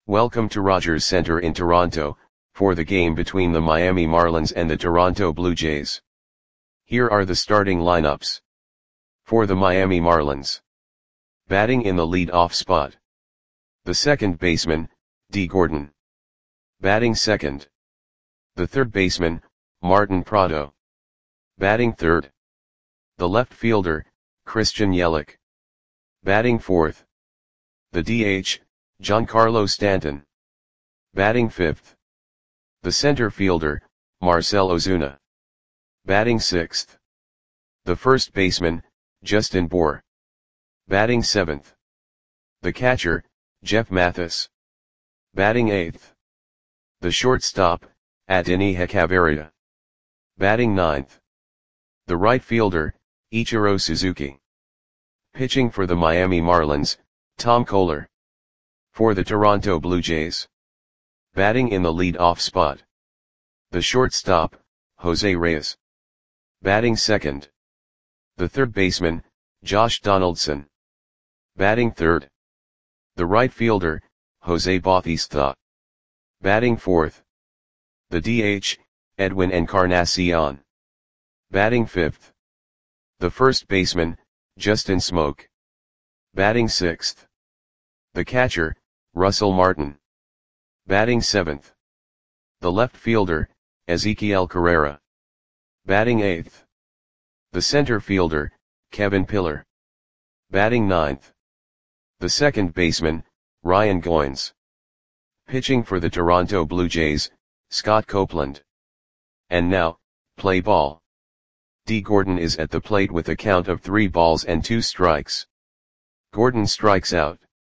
Welcome to Rogers Centre in Toronto, for the game between the Miami Marlins and the Toronto Blue Jays. Here are the starting lineups. For the Miami Marlins. Batting in the lead-off spot. The second baseman, Dee Gordon. Batting second. The third baseman, Martin Prado. Batting third. The left fielder, Christian Yelich. Batting fourth. The DH, Giancarlo Stanton. Batting fifth. The center fielder, Marcell Ozuna. Batting sixth. The first baseman, Justin Bour. Batting seventh. The catcher, Jeff Mathis. Batting eighth. The shortstop, Adeiny Hechavarria. Batting ninth. The right fielder, Ichiro Suzuki. Pitching for the Miami Marlins, Tom Koehler. For the Toronto Blue Jays. Batting in the lead-off spot. The shortstop, Jose Reyes. Batting second. The third baseman, Josh Donaldson. Batting third. The right fielder, Jose Bautista. Batting fourth. The DH, Edwin Encarnacion. Batting fifth. The first baseman, Justin Smoak. Batting sixth. The catcher, Russell Martin. Batting seventh. The left fielder, Ezequiel Carrera. Batting eighth. The center fielder, Kevin Pillar. Batting ninth. The second baseman, Ryan Goins. Pitching for the Toronto Blue Jays, Scott Copeland. And now, play ball. Dee Gordon is at the plate with a count of 3 balls and 2 strikes. Gordon strikes out.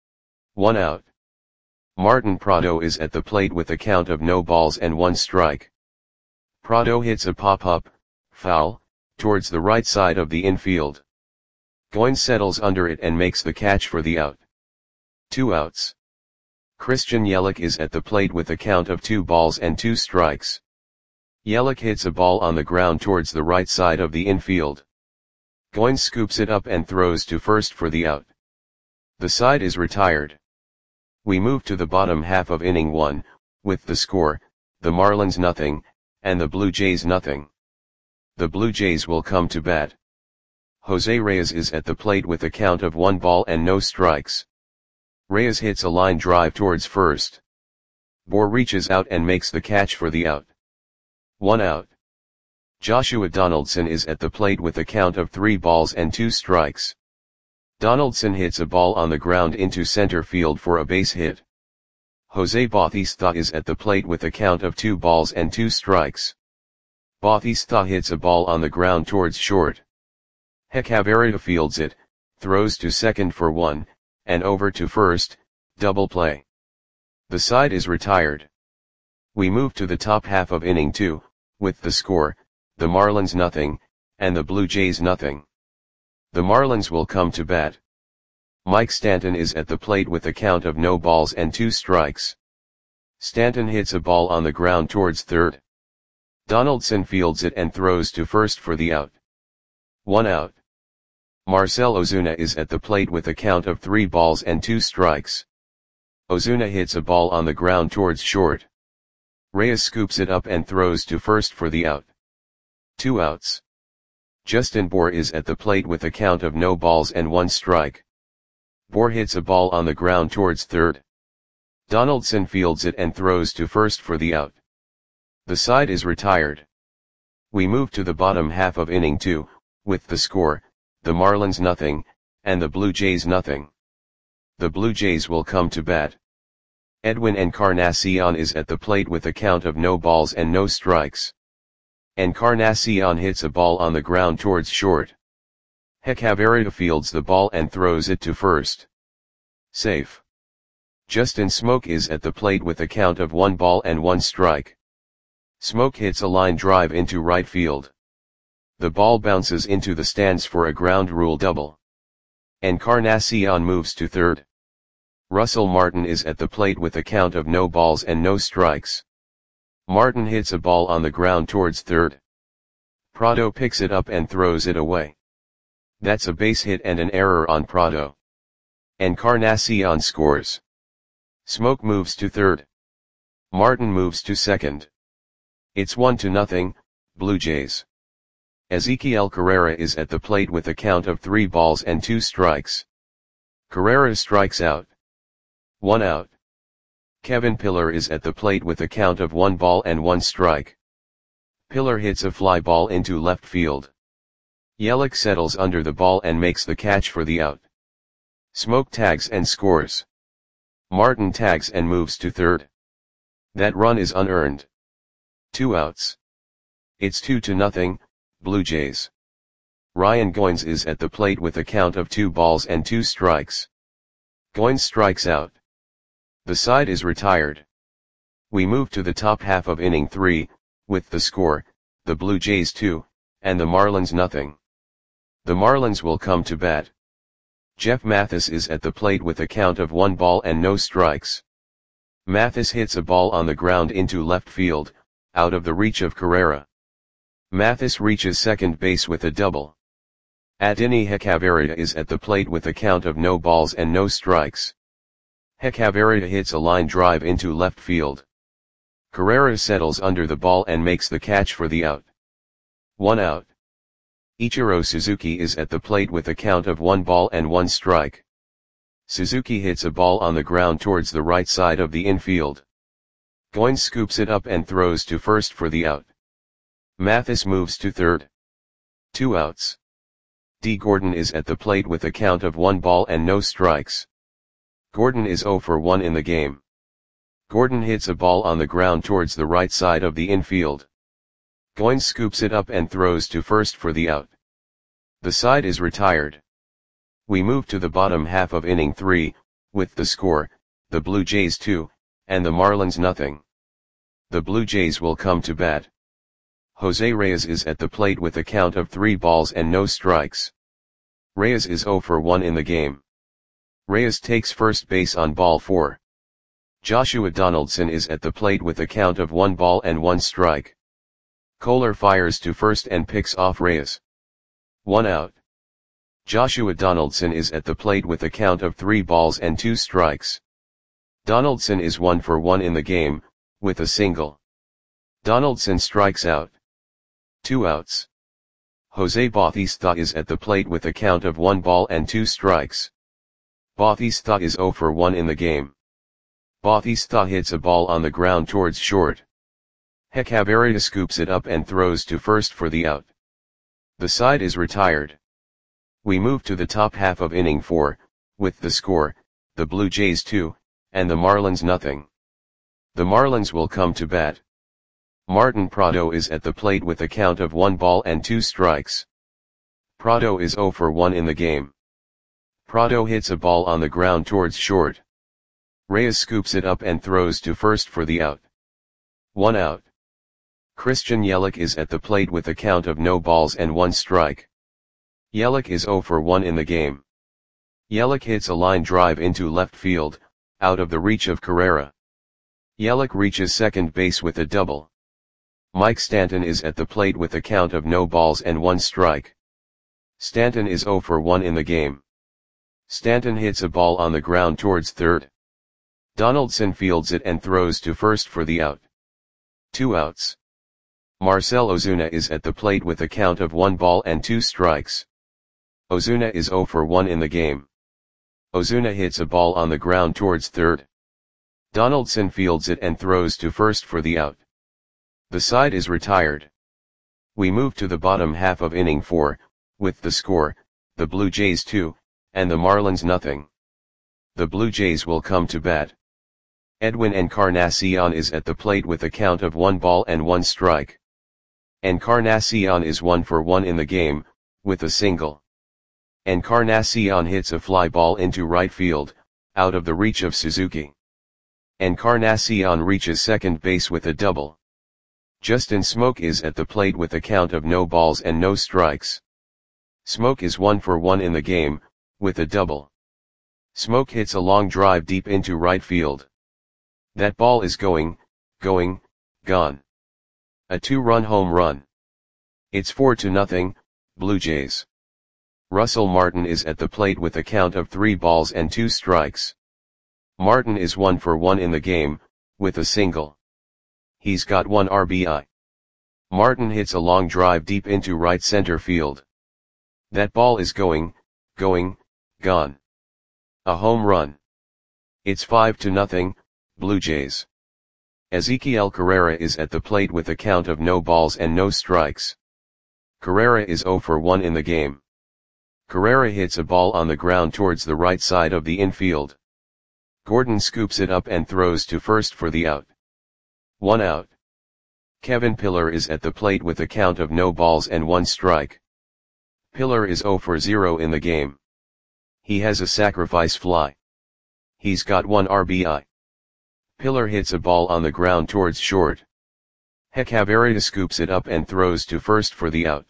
1 out. Martin Prado is at the plate with a count of no balls and 1 strike. Prado hits a pop-up, foul, towards the right side of the infield. Goins settles under it and makes the catch for the out. 2 outs. Christian Yelich is at the plate with a count of 2 balls and 2 strikes. Yelich hits a ball on the ground towards the right side of the infield. Goins scoops it up and throws to first for the out. The side is retired. We move to the bottom half of inning 1, with the score, the Marlins nothing, and the Blue Jays nothing. The Blue Jays will come to bat. Jose Reyes is at the plate with a count of 1 ball and no strikes. Reyes hits a line drive towards first. Bour reaches out and makes the catch for the out. 1 out. Joshua Donaldson is at the plate with a count of 3 balls and 2 strikes. Donaldson hits a ball on the ground into center field for a base hit. Jose Bautista is at the plate with a count of 2 balls and 2 strikes. Bautista hits a ball on the ground towards short. Hechavarria fields it, throws to second for 1, and over to first, double play. The side is retired. We move to the top half of inning 2, with the score, the Marlins nothing, and the Blue Jays nothing. The Marlins will come to bat. Mike Stanton is at the plate with a count of no balls and 2 strikes. Stanton hits a ball on the ground towards third. Donaldson fields it and throws to first for the out. 1 out. Marcell Ozuna is at the plate with a count of 3 balls and 2 strikes. Ozuna hits a ball on the ground towards short. Reyes scoops it up and throws to first for the out. 2 outs. Justin Bour is at the plate with a count of no balls and 1 strike. Bour hits a ball on the ground towards third. Donaldson fields it and throws to first for the out. The side is retired. We move to the bottom half of inning 2, with the score, the Marlins nothing, and the Blue Jays nothing. The Blue Jays will come to bat. Edwin Encarnacion is at the plate with a count of no balls and no strikes. Encarnacion hits a ball on the ground towards short. Hechavarria fields the ball and throws it to first. Safe. Justin Smoak is at the plate with a count of 1 ball and 1 strike. Smoak hits a line drive into right field. The ball bounces into the stands for a ground rule double. Encarnacion moves to third. Russell Martin is at the plate with a count of no balls and no strikes. Martin hits a ball on the ground towards third. Prado picks it up and throws it away. That's a base hit and an error on Prado. Encarnacion scores. Smoke moves to third. Martin moves to second. It's 1-0, Blue Jays. Ezequiel Carrera is at the plate with a count of 3 balls and 2 strikes. Carrera strikes out. 1 out. Kevin Pillar is at the plate with a count of 1 ball and 1 strike. Pillar hits a fly ball into left field. Yelich settles under the ball and makes the catch for the out. Smoke tags and scores. Martin tags and moves to third. That run is unearned. 2 outs. It's 2-0, Blue Jays. Ryan Goins is at the plate with a count of 2 balls and 2 strikes. Goins strikes out. The side is retired. We move to the top half of inning 3, with the score, the Blue Jays 2, and the Marlins nothing. The Marlins will come to bat. Jeff Mathis is at the plate with a count of 1 ball and no strikes. Mathis hits a ball on the ground into left field, out of the reach of Carrera. Mathis reaches second base with a double. Adeiny Hechavarria is at the plate with a count of no balls and no strikes. Hechavarria hits a line drive into left field. Carrera settles under the ball and makes the catch for the out. 1 out. Ichiro Suzuki is at the plate with a count of 1 ball and 1 strike. Suzuki hits a ball on the ground towards the right side of the infield. Goins scoops it up and throws to first for the out. Mathis moves to third. 2 outs. D. Gordon is at the plate with a count of 1 ball and no strikes. Gordon is 0 for 1 in the game. Gordon hits a ball on the ground towards the right side of the infield. Goins scoops it up and throws to first for the out. The side is retired. We move to the bottom half of inning 3, with the score, the Blue Jays 2, and the Marlins nothing. The Blue Jays will come to bat. Jose Reyes is at the plate with a count of 3 balls and no strikes. Reyes is 0 for 1 in the game. Reyes takes first base on ball 4. Joshua Donaldson is at the plate with a count of 1 ball and 1 strike. Kohler fires to first and picks off Reyes. 1 out. Joshua Donaldson is at the plate with a count of 3 balls and 2 strikes. Donaldson is 1 for 1 in the game, with a single. Donaldson strikes out. 2 outs. Jose Bautista is at the plate with a count of 1 ball and 2 strikes. Bautista is 0 for 1 in the game. Bautista hits a ball on the ground towards short. Hechavarria scoops it up and throws to first for the out. The side is retired. We move to the top half of inning 4, with the score, the Blue Jays 2, and the Marlins nothing. The Marlins will come to bat. Martin Prado is at the plate with a count of 1 ball and 2 strikes. Prado is 0 for 1 in the game. Prado hits a ball on the ground towards short. Reyes scoops it up and throws to first for the out. 1 out. Christian Yelich is at the plate with a count of no balls and 1 strike. Yelich is 0 for 1 in the game. Yelich hits a line drive into left field, out of the reach of Carrera. Yelich reaches second base with a double. Mike Stanton is at the plate with a count of no balls and 1 strike. Stanton is 0 for 1 in the game. Stanton hits a ball on the ground towards third. Donaldson fields it and throws to first for the out. 2 outs. Marcell Ozuna is at the plate with a count of 1 ball and 2 strikes. Ozuna is 0 for 1 in the game. Ozuna hits a ball on the ground towards third. Donaldson fields it and throws to first for the out. The side is retired. We move to the bottom half of inning 4, with the score, the Blue Jays 2, and the Marlins nothing. The Blue Jays will come to bat. Edwin Encarnacion is at the plate with a count of 1 ball and 1 strike. Encarnacion is 1 for 1 in the game, with a single. Encarnacion hits a fly ball into right field, out of the reach of Suzuki. Encarnacion reaches second base with a double. Justin Smoke is at the plate with a count of no balls and no strikes. Smoke is 1 for 1 in the game, with a double. Smoke hits a long drive deep into right field. That ball is gone. A 2-run home run. It's 4-0, Blue Jays. Russell Martin is at the plate with a count of 3 balls and 2 strikes. Martin is 1 for 1 in the game, with a single. He's got 1 RBI. Martin hits a long drive deep into right center field. That ball is going, gone. A home run. It's 5-0, Blue Jays. Ezequiel Carrera is at the plate with a count of no balls and no strikes. Carrera is 0 for 1 in the game. Carrera hits a ball on the ground towards the right side of the infield. Gordon scoops it up and throws to first for the out. 1 out. Kevin Pillar is at the plate with a count of no balls and 1 strike. Pillar is 0 for 0 in the game. He has a sacrifice fly. He's got 1 RBI. Pillar hits a ball on the ground towards short. Hechavarria scoops it up and throws to first for the out.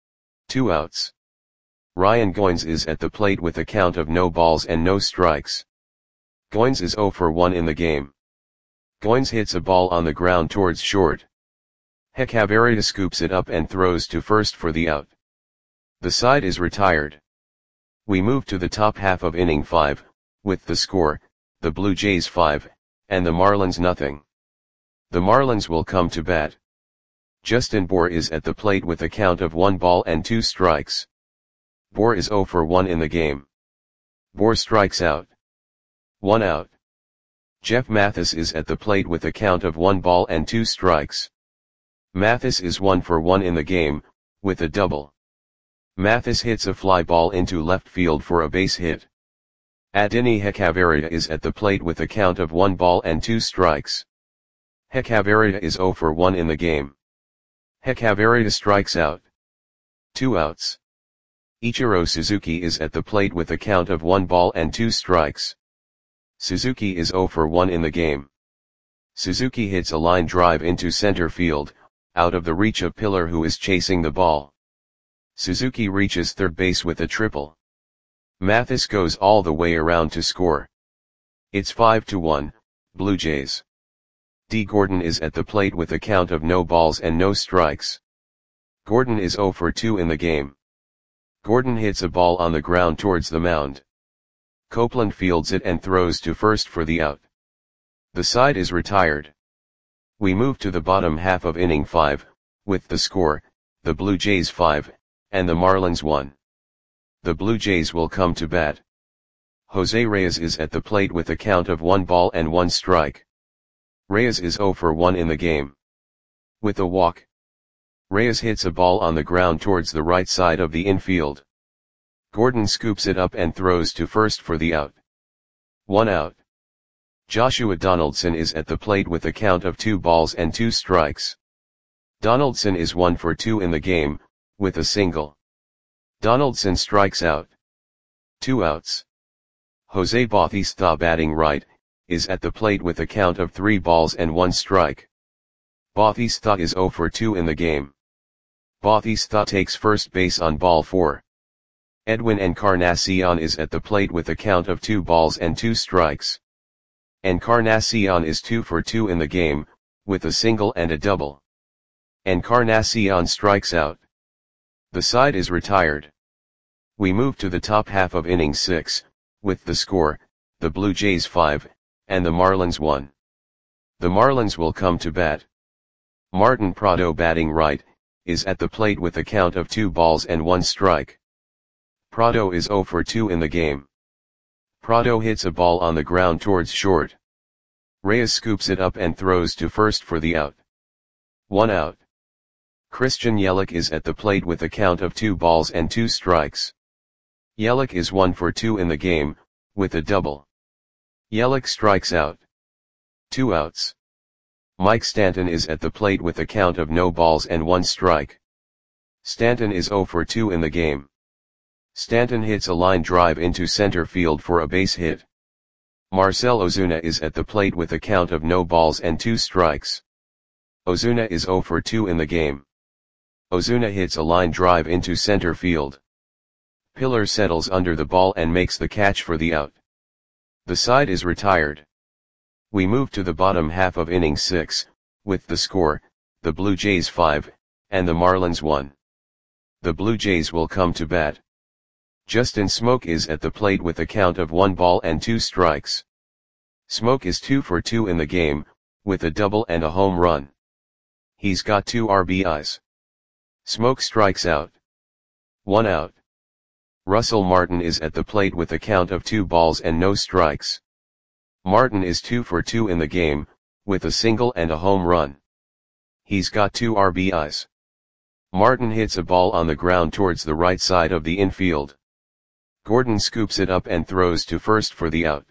2 outs. Ryan Goins is at the plate with a count of no balls and no strikes. Goins is 0 for 1 in the game. Goins hits a ball on the ground towards short. Hechavarria scoops it up and throws to first for the out. The side is retired. We move to the top half of inning 5, with the score, the Blue Jays 5, and the Marlins nothing. The Marlins will come to bat. Justin Bour is at the plate with a count of 1 ball and 2 strikes. Bour is 0 for 1 in the game. Bour strikes out. 1 out. Jeff Mathis is at the plate with a count of 1 ball and 2 strikes. Mathis is 1 for 1 in the game, with a double. Mathis hits a fly ball into left field for a base hit. Adeiny Hechavarria is at the plate with a count of 1 ball and 2 strikes. Hechavarria is 0 for 1 in the game. Hechavarria strikes out. 2 outs. Ichiro Suzuki is at the plate with a count of 1 ball and 2 strikes. Suzuki is 0 for 1 in the game. Suzuki hits a line drive into center field, out of the reach of Pillar who is chasing the ball. Suzuki reaches third base with a triple. Mathis goes all the way around to score. It's 5-1, Blue Jays. D. Gordon is at the plate with a count of no balls and no strikes. Gordon is 0 for 2 in the game. Gordon hits a ball on the ground towards the mound. Copeland fields it and throws to first for the out. The side is retired. We move to the bottom half of inning 5, with the score, the Blue Jays 5, and the Marlins 1. The Blue Jays will come to bat. Jose Reyes is at the plate with a count of 1 ball and 1 strike. Reyes is 0 for 1 in the game. With a walk. Reyes hits a ball on the ground towards the right side of the infield. Gordon scoops it up and throws to first for the out. 1 out. Joshua Donaldson is at the plate with a count of 2 balls and 2 strikes. Donaldson is 1 for 2 in the game, with a single. Donaldson strikes out. 2 outs. Jose Bautista, batting right, is at the plate with a count of 3 balls and 1 strike. Bautista is 0 for 2 in the game. Bautista takes first base on ball 4. Edwin Encarnacion is at the plate with a count of 2 balls and 2 strikes. Encarnacion is 2 for 2 in the game, with a single and a double. Encarnacion strikes out. The side is retired. We move to the top half of inning 6, with the score, the Blue Jays 5, and the Marlins 1. The Marlins will come to bat. Martin Prado, batting right, is at the plate with a count of 2 balls and 1 strike. Prado is 0 for 2 in the game. Prado hits a ball on the ground towards short. Reyes scoops it up and throws to first for the out. 1 out. Christian Yelich is at the plate with a count of 2 balls and 2 strikes. Yelich is 1 for 2 in the game, with a double. Yelich strikes out. 2 outs. Mike Stanton is at the plate with a count of no balls and 1 strike. Stanton is 0 for 2 in the game. Stanton hits a line drive into center field for a base hit. Marcell Ozuna is at the plate with a count of no balls and 2 strikes. Ozuna is 0 for 2 in the game. Ozuna hits a line drive into center field. Pillar settles under the ball and makes the catch for the out. The side is retired. We move to the bottom half of inning 6, with the score, the Blue Jays 5, and the Marlins 1. The Blue Jays will come to bat. Justin Smoke is at the plate with a count of 1 ball and 2 strikes. Smoke is 2 for 2 in the game, with a double and a home run. He's got 2 RBIs. Smoke strikes out. 1 out. Russell Martin is at the plate with a count of 2 balls and no strikes. Martin is 2 for 2 in the game, with a single and a home run. He's got 2 RBIs. Martin hits a ball on the ground towards the right side of the infield. Gordon scoops it up and throws to first for the out.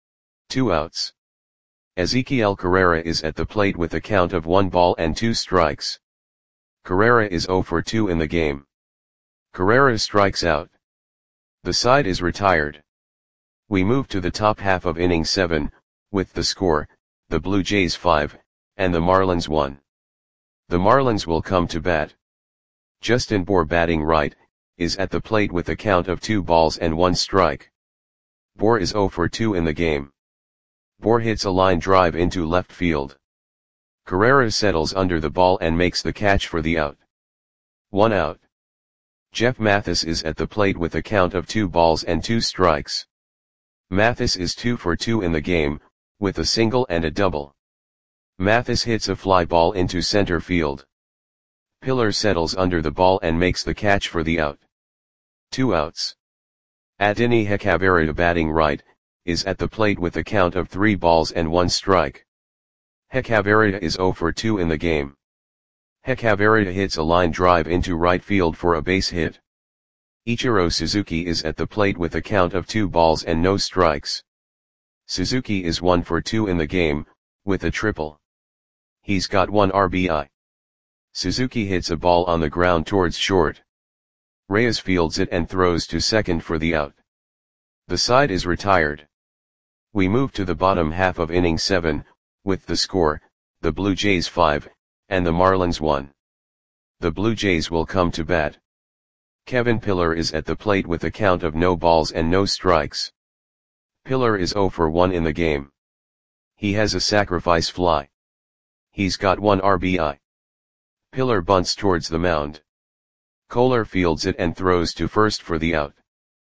2 outs. Ezequiel Carrera is at the plate with a count of 1 ball and 2 strikes. Carrera is 0 for 2 in the game. Carrera strikes out. The side is retired. We move to the top half of inning 7, with the score, the Blue Jays 5, and the Marlins 1. The Marlins will come to bat. Justin Bour, batting right, is at the plate with a count of 2 balls and 1 strike. Bour is 0 for 2 in the game. Bour hits a line drive into left field. Carrera settles under the ball and makes the catch for the out. 1 out. Jeff Mathis is at the plate with a count of 2 balls and 2 strikes. Mathis is 2 for 2 in the game, with a single and a double. Mathis hits a fly ball into center field. Pillar settles under the ball and makes the catch for the out. 2 outs. Adeiny Hechavarria, batting right, is at the plate with a count of 3 balls and 1 strike. Hechavarria is 0 for 2 in the game. Hechavarria hits a line drive into right field for a base hit. Ichiro Suzuki is at the plate with a count of 2 balls and no strikes. Suzuki is 1 for 2 in the game, with a triple. He's got 1 RBI. Suzuki hits a ball on the ground towards short. Reyes fields it and throws to second for the out. The side is retired. We move to the bottom half of inning 7, with the score, the Blue Jays 5, and the Marlins 1. The Blue Jays will come to bat. Kevin Pillar is at the plate with a count of no balls and no strikes. Pillar is 0 for 1 in the game. He has a sacrifice fly. He's got 1 RBI. Pillar bunts towards the mound. Kohler fields it and throws to first for the out.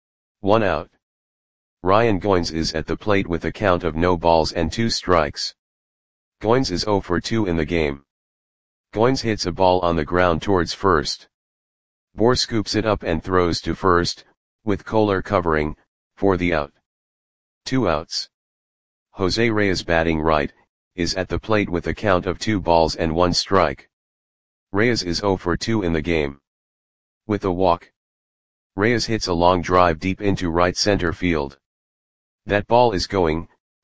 1 out. Ryan Goins is at the plate with a count of no balls and 2 strikes. Goins is 0 for 2 in the game. Goins hits a ball on the ground towards first. Bour scoops it up and throws to first, with Kohler covering, for the out. 2 outs. Jose Reyes, batting right, is at the plate with a count of 2 balls and 1 strike. Reyes is 0 for 2 in the game. With a walk. Reyes hits a long drive deep into right center field. That ball is going,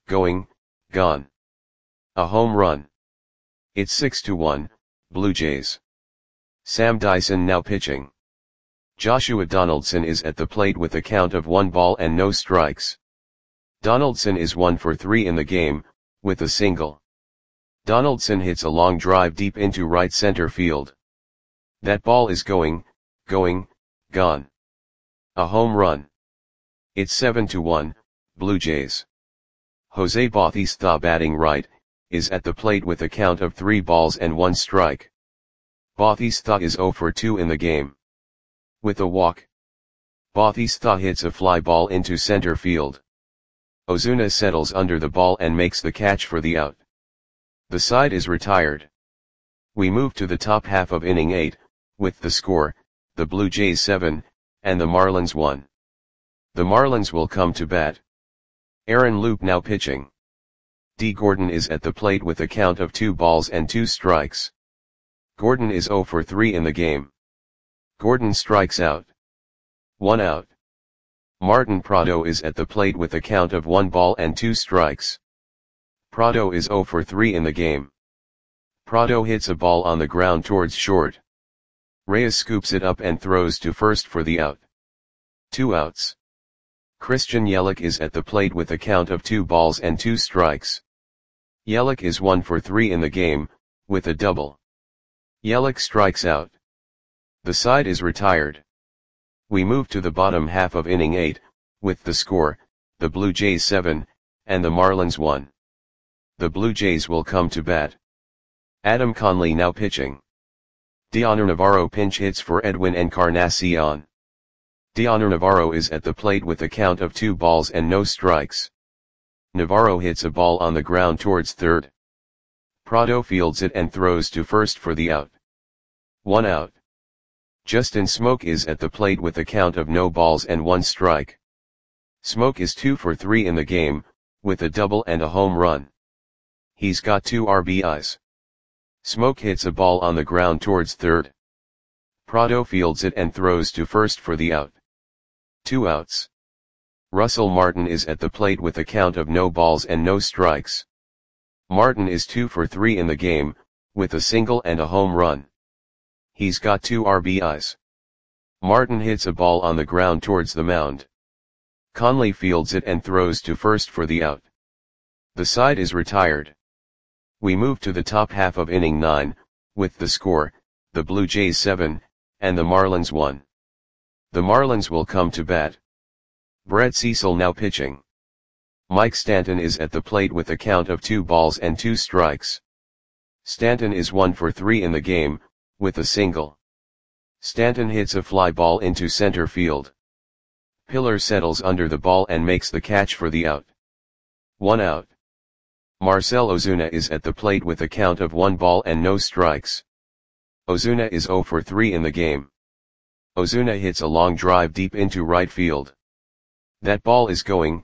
gone. A home run. It's 6-1, Blue Jays. Sam Dyson now pitching. Joshua Donaldson is at the plate with a count of 1 ball and no strikes. Donaldson is 1 for 3 in the game, with a single. Donaldson hits a long drive deep into right center field. That ball is going, gone. A home run. It's 7-1, Blue Jays. Jose Bautista, batting right, is at the plate with a count of 3 balls and 1 strike. Bautista is 0 for 2 in the game. With a walk. Bautista hits a fly ball into center field. Ozuna settles under the ball and makes the catch for the out. The side is retired. We move to the top half of inning 8, with the score, the Blue Jays 7, and the Marlins 1. The Marlins will come to bat. Aaron Loup now pitching. D. Gordon is at the plate with a count of 2 balls and 2 strikes. Gordon is 0 for 3 in the game. Gordon strikes out. 1 out. Martin Prado is at the plate with a count of 1 ball and 2 strikes. Prado is 0 for 3 in the game. Prado hits a ball on the ground towards short. Reyes scoops it up and throws to first for the out. 2 outs. Christian Yelich is at the plate with a count of 2 balls and 2 strikes. Yelich is 1 for 3 in the game, with a double. Yelich strikes out. The side is retired. We move to the bottom half of inning 8, with the score, the Blue Jays 7, and the Marlins 1. The Blue Jays will come to bat. Adam Conley now pitching. Dioner Navarro pinch hits for Edwin Encarnacion. Dioner Navarro is at the plate with a count of 2 balls and no strikes. Navarro hits a ball on the ground towards third. Prado fields it and throws to first for the out. 1 out. Justin Smoke is at the plate with a count of no balls and 1 strike. Smoke is 2 for 3 in the game, with a double and a home run. He's got 2 RBIs. Smoke hits a ball on the ground towards third. Prado fields it and throws to first for the out. 2 outs. Russell Martin is at the plate with a count of no balls and no strikes. Martin is 2 for 3 in the game, with a single and a home run. He's got 2 RBIs. Martin hits a ball on the ground towards the mound. Conley fields it and throws to first for the out. The side is retired. We move to the top half of inning 9, with the score, the Blue Jays 7, and the Marlins 1. The Marlins will come to bat. Brett Cecil now pitching. Mike Stanton is at the plate with a count of 2 balls and 2 strikes. Stanton is 1 for 3 in the game, with a single. Stanton hits a fly ball into center field. Pillar settles under the ball and makes the catch for the out. 1 out. Marcell Ozuna is at the plate with a count of 1 ball and no strikes. Ozuna is 0 for 3 in the game. Ozuna hits a long drive deep into right field. That ball is gone.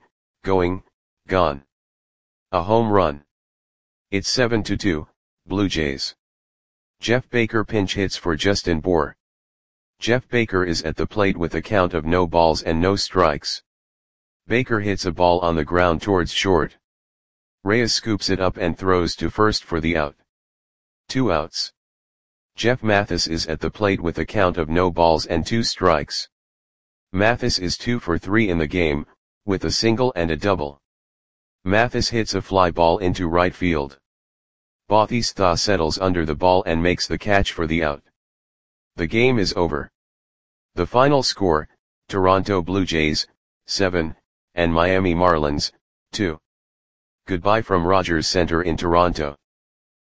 A home run. It's 7-2, Blue Jays. Jeff Baker pinch hits for Justin Bour. Jeff Baker is at the plate with a count of no balls and no strikes. Baker hits a ball on the ground towards short. Reyes scoops it up and throws to first for the out. 2 outs. Jeff Mathis is at the plate with a count of no balls and 2 strikes. Mathis is 2 for 3 in the game, with a single and a double. Mathis hits a fly ball into right field. Bautista settles under the ball and makes the catch for the out. The game is over. The final score, Toronto Blue Jays, 7, and Miami Marlins, 2. Goodbye from Rogers Center in Toronto.